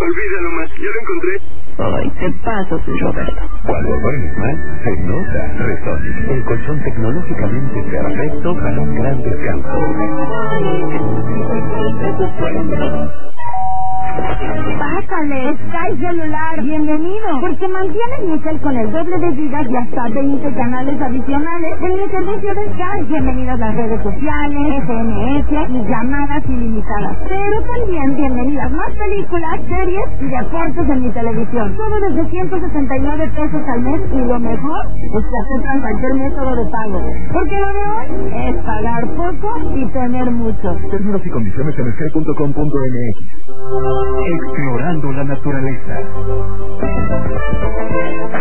Olvídalo más, ya lo encontré. Ay, te paso, Roberto. Cuando duermes mal, se nota. Resonic, el colchón tecnológicamente perfecto para un gran descanso. Pásale, Sky Celular, bienvenido, porque mantienes mi cel con el doble de gigas y hasta 20 canales adicionales en el servicio de Sky. Bienvenidas las redes sociales, SMS y llamadas ilimitadas. Pero también bienvenidas más películas, series y deportes en mi televisión. Todo desde 169 pesos al mes y lo mejor es que aceptan cualquier método de pago. Porque lo de hoy es pagar poco y tener mucho. Términos y condiciones en sky.com.mx. Explorando la naturaleza.